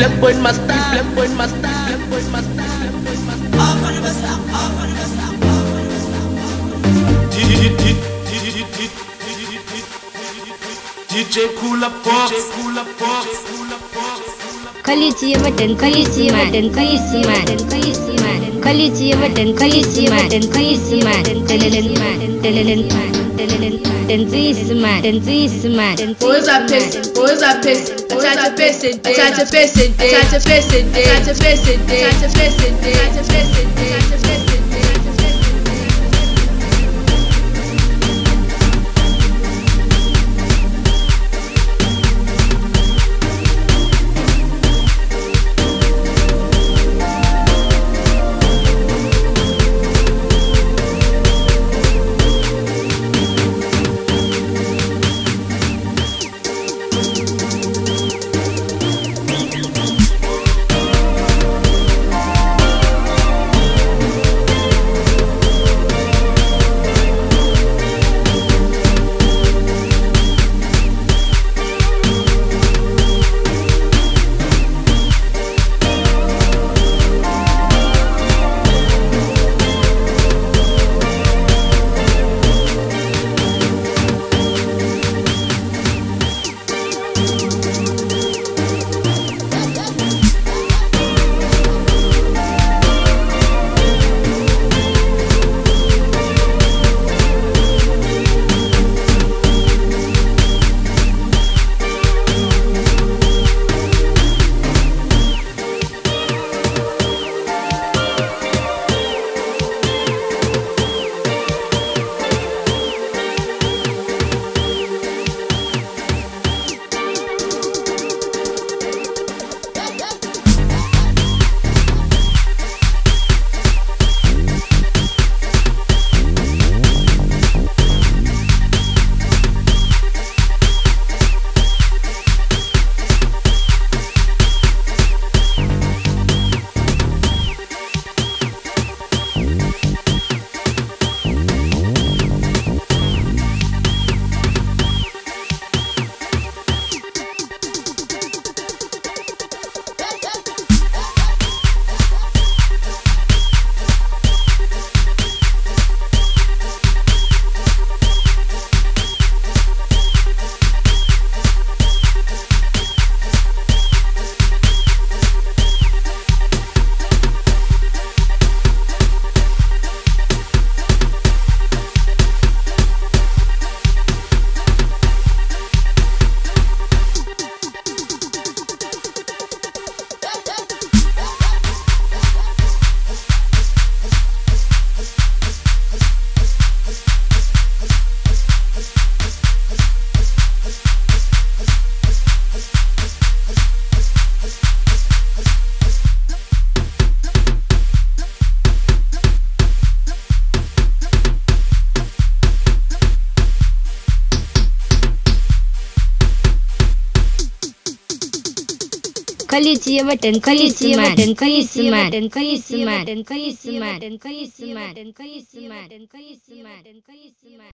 Flip my style, flip my style, flip my style. Off on the bus stop, off on the bus stop, off on the bus stop. DJ Cooler Box, Cooler Box. Kalisi watan kalisi madan kalisi madan kalisi madan kalisi watan kalisi madan kalisi madan dalalan madan dalalan madan dalalan madan kalisi madan kalisi madan. Boys are pissing, boys are pissing. I tried to face it, I tried to face it, I tried to face it, I tried to face it, I tried to face it, I tried to face it, I tried to face it. Kalisi watan kalisi madan kalisi madan kalisi madan kalisi madan kalisi madan kalisi madan kalisi madan kalisi madan.